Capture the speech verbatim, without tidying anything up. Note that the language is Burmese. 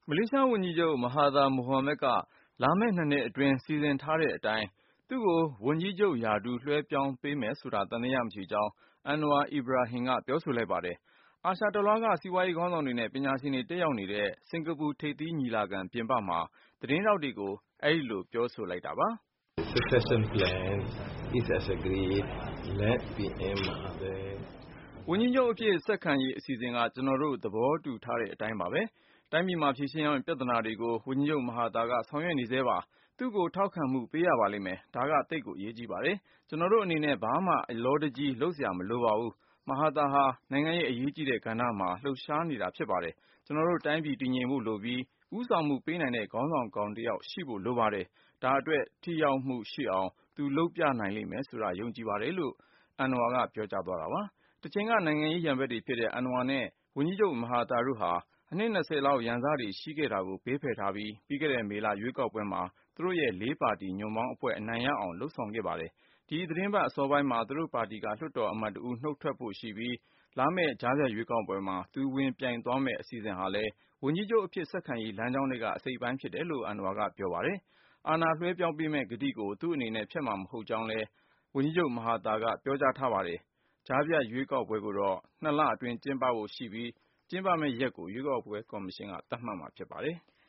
မလေးရှားဝန်ကြီးချုပ်မဟာသာမိုဟာမက်ကလာမယ့်နှစ်နှစ်အတွင်းစီစဉ်ထားတဲ့အတိုင်းသူ့ကိုဝန်ကြီးချုပ်ရာထူးလွှဲပြောင်းပေးမယ်ဆိုတာသံသယမရှိကြောင်းအန်နဝါအီဘရာဟင်ကပြောဆိုလိုက်ပါတယ်။အာရှတလွှားကစီးပွားရေးခေါင်းဆောင်တွေနဲ့ပညာရှင်တွေတက်ရောက်နေတဲ့စင်ကာပူထိပ်သီးညီလာခံပြင်ပမှာသတင်းထောက်တွေကိုအဲဒီလိုပြောဆိုလိုက်တာပါ။ Succession plan is as agreed led ပီ အမ် Mahathir ဝန်ကြီးချုပ်အဖြစ်ဆက်ခံရေးအစီအစဉ်ကကျွန်တော်တို့သဘောတူထားတဲ့အတိုင်းပါပဲ။တိုင်းပြည်မှာဖြေရှင်းရမယ့်ပြဿနာတွေကိုဝန်ကြီးချုပ်မဟာသာကဆောင်ရွက်နေဆဲပါ။သူ့ကိုထောက်ခံမှုပေးရပါလိမ့်မယ်။ဒါကသိပ်ကိုအရေးကြီးပါတယ်။ကျွန်တော်တို့အနေနဲ့ဘာမှအလောတကြီးလုပ်စရာမလိုပါဘူး။မဟာသာဟာနိုင်ငံရဲ့အရေးကြီးတဲ့ကဏ္ဍမှာလှုပ်ရှားနေတာဖြစ်ပါတယ်။ကျွန်တော်တို့တိုင်းပြည်တည်ငြိမ်ဖို့လိုပြီးဦးဆောင်မှုပေးနိုင်တဲ့ခေါင်းဆောင်ကောင်းတစ်ယောက်ရှိဖို့လိုပါတယ်။ဒါအတွက်ထိရောက်မှုရှိအောင်သူလုပ်ပြနိုင်လိမ့်မယ်ဆိုတာယုံကြည်ပါတယ်လို့အန်နဝါကပြောကြားသွားတာပါ။တချိန်ကနိုင်ငံရေးရန်ဘက်တွေဖြစ်တဲ့အန်နဝါနဲ့ဝန်ကြီးချုပ်မဟာသာတို့ဟာအနှစ်၂၀လောက်ရန်စတွေရှိခဲ့တာကိုဘေးဖယ်ထားပြီးပြီးခဲ့တဲ့မေလရွေးကောက်ပွဲမှာသူတို့ရဲ့လေးပါတီညွန့်ပေါင်းအဖွဲ့အနိုင်ရအောင်လုပ်ဆောင်ခဲ့ပါတယ်။ဒီသတင်းပတ်အစောပိုင်းမှာသူတို့ပါတီကလွှတ်တော်အမတ်တဦးနုတ်ထွက်ဖို့ရှိပြီးလာမယ့်ကြားဖြတ်ရွေးကောက်ပွဲမှာသူဝင်ပြိုင်သွားမယ့်အစီအစဉ်ဟာလည်းဝန်ကြီးချုပ်အဖြစ်ဆက်ခံရေးလမ်းကြောင်းထဲကအစိတ်အပိုင်းဖြစ်တယ်လို့အန်နဝါကပြောပါတယ်။အာဏာလွှဲပြောင်းပေးမယ့်ကတိကိုသူ့အနေနဲ့ဖျက်မှာမဟုတ်ကြောင်းလည်းဝန်ကြီးချုပ်မဟာသာကပြောကြားထားပါတယ်။ကြားဖြတ်ရွေးကောက်ပွဲကိုတော့နှစ်လအတွင်းကျင်းပဖို့ရှိပြီးကျင်းပမယ့်ရက်ကိုရွေးကောက်ပွဲကော်မရှင်ကသတ်မှတ်မှာဖြစ်ပါတယ်။